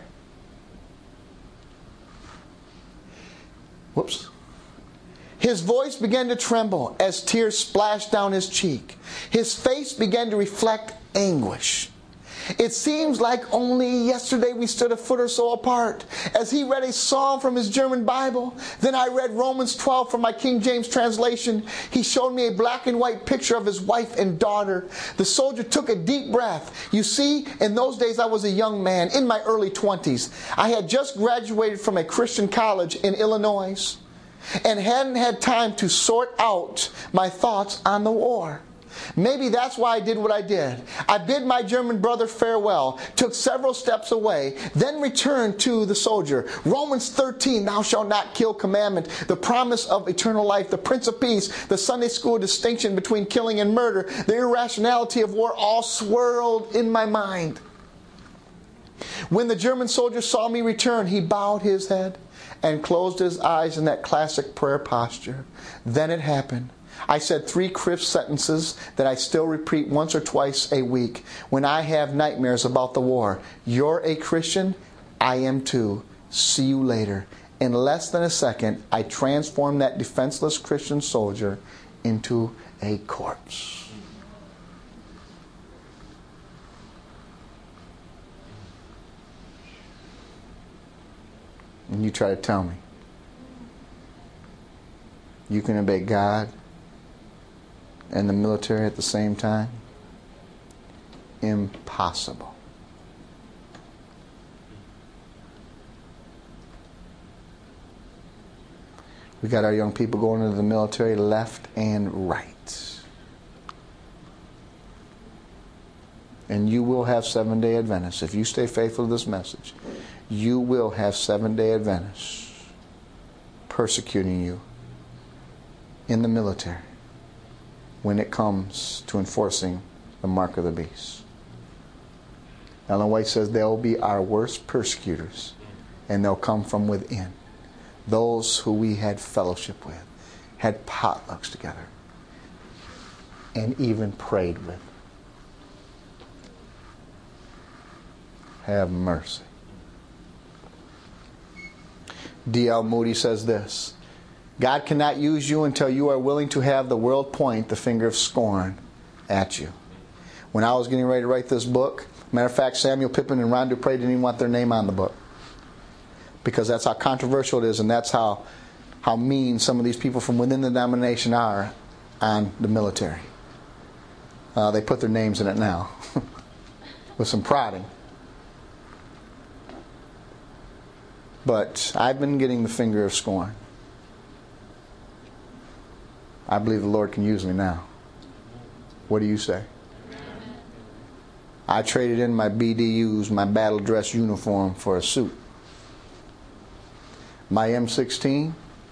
Whoops. His voice began to tremble as tears splashed down his cheek. His face began to reflect anguish. It seems like only yesterday we stood a foot or so apart. As he read a psalm from his German Bible, then I read Romans twelve from my King James translation. He showed me a black and white picture of his wife and daughter. The soldier took a deep breath. You see, in those days I was a young man, in my early twenties. I had just graduated from a Christian college in Illinois, and hadn't had time to sort out my thoughts on the war. Maybe that's why I did what I did. I bid my German brother farewell, took several steps away, then returned to the soldier. Romans thirteen, thou shalt not kill commandment, the promise of eternal life, the Prince of Peace, the Sunday school distinction between killing and murder, the irrationality of war, all swirled in my mind. When the German soldier saw me return, he bowed his head and closed his eyes in that classic prayer posture. Then it happened. I said three crisp sentences that I still repeat once or twice a week when I have nightmares about the war. You're a Christian? I am too. See you later. In less than a second, I transformed that defenseless Christian soldier into a corpse. And you try to tell me you can obey God and the military at the same time? Impossible. We got our young people going into the military left and right. And you will have Seventh-day Adventists. If you stay faithful to this message, you will have Seventh-day Adventists persecuting you in the military when it comes to enforcing the mark of the beast. Ellen White says they'll be our worst persecutors, and they'll come from within. Those who we had fellowship with, had potlucks together, and even prayed with. Have mercy. D L Moody says this: God cannot use you until you are willing to have the world point the finger of scorn at you. When I was getting ready to write this book, matter of fact, Samuel Pippin and Ron Dupree didn't even want their name on the book, because that's how controversial it is, and that's how how mean some of these people from within the denomination are on the military. Uh, they put their names in it now with some prodding. But I've been getting the finger of scorn. I believe the Lord can use me now. What do you say? I traded in my B D Us, my battle dress uniform, for a suit. My M sixteen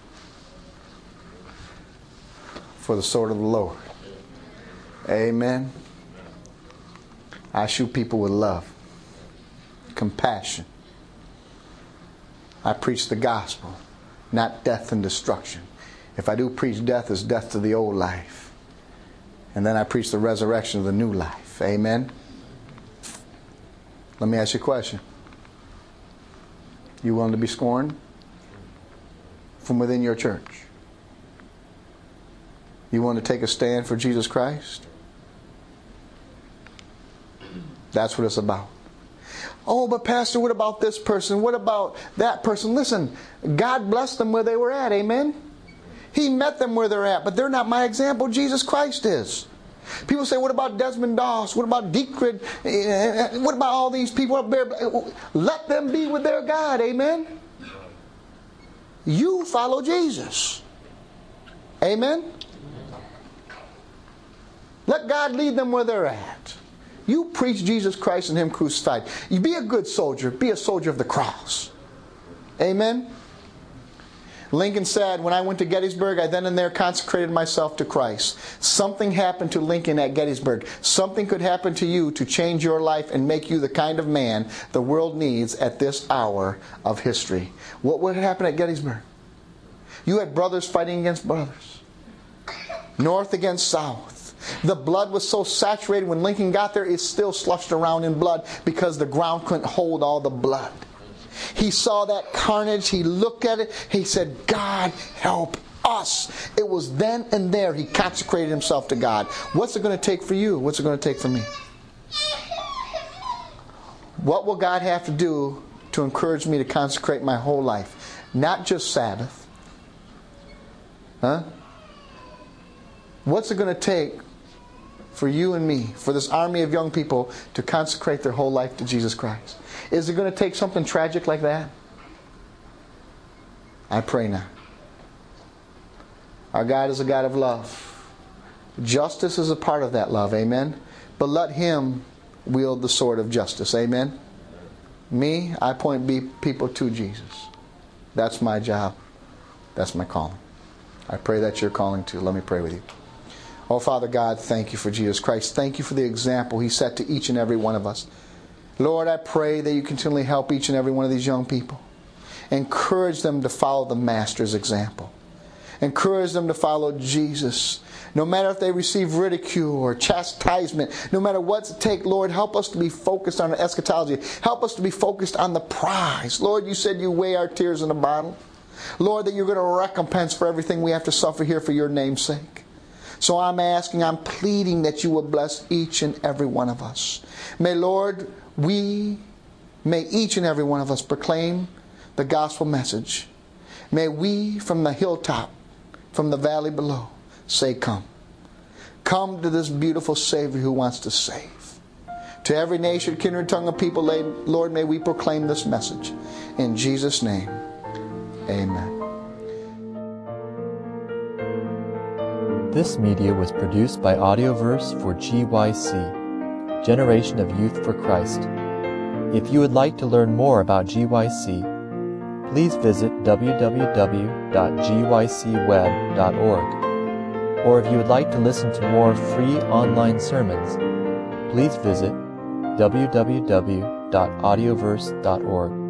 for the sword of the Lord. Amen. I shoot people with love, compassion. I preach the gospel, not death and destruction. If I do preach death, it's death to the old life. And then I preach the resurrection of the new life. Amen. Let me ask you a question. You willing to be scorned from within your church? You want to take a stand for Jesus Christ? That's what it's about. Oh, but Pastor, what about this person? What about that person? Listen, God blessed them where they were at. Amen? He met them where they're at, but they're not my example. Jesus Christ is. People say, what about Desmond Doss? What about Dietrich? What about all these people up there? Let them be with their God. Amen? You follow Jesus. Amen? Let God lead them where they're at. You preach Jesus Christ and Him crucified. You be a good soldier. Be a soldier of the cross. Amen? Lincoln said, when I went to Gettysburg, I then and there consecrated myself to Christ. Something happened to Lincoln at Gettysburg. Something could happen to you to change your life and make you the kind of man the world needs at this hour of history. What would happen at Gettysburg? You had brothers fighting against brothers. North against South. The blood was so saturated when Lincoln got there, it still slushed around in blood because the ground couldn't hold all the blood. He saw that carnage. He looked at it. He said, God, help us. It was then and there he consecrated himself to God. What's it going to take for you? What's it going to take for me? What will God have to do to encourage me to consecrate my whole life? Not just Sabbath. Huh? What's it going to take for you and me, for this army of young people to consecrate their whole life to Jesus Christ? Is it going to take something tragic like that? I pray not. Our God is a God of love. Justice is a part of that love, amen? But let Him wield the sword of justice, amen? Me, I point people to Jesus. That's my job. That's my calling. I pray that's your calling too. Let me pray with you. Oh, Father God, thank you for Jesus Christ. Thank you for the example He set to each and every one of us. Lord, I pray that you continually help each and every one of these young people. Encourage them to follow the Master's example. Encourage them to follow Jesus. No matter if they receive ridicule or chastisement, no matter what's at stake, Lord, help us to be focused on the eschatology. Help us to be focused on the prize. Lord, you said you weigh our tears in a bottle. Lord, that you're going to recompense for everything we have to suffer here for your name's sake. So I'm asking, I'm pleading that you will bless each and every one of us. May, Lord, we, may each and every one of us proclaim the gospel message. May we from the hilltop, from the valley below, say, come. Come to this beautiful Savior who wants to save. To every nation, kindred, tongue of people, Lord, may we proclaim this message. In Jesus' name, amen. This media was produced by Audioverse for G Y C, Generation of Youth for Christ. If you would like to learn more about G Y C, please visit w w w dot g y c web dot org. Or if you would like to listen to more free online sermons, please visit w w w dot audioverse dot org.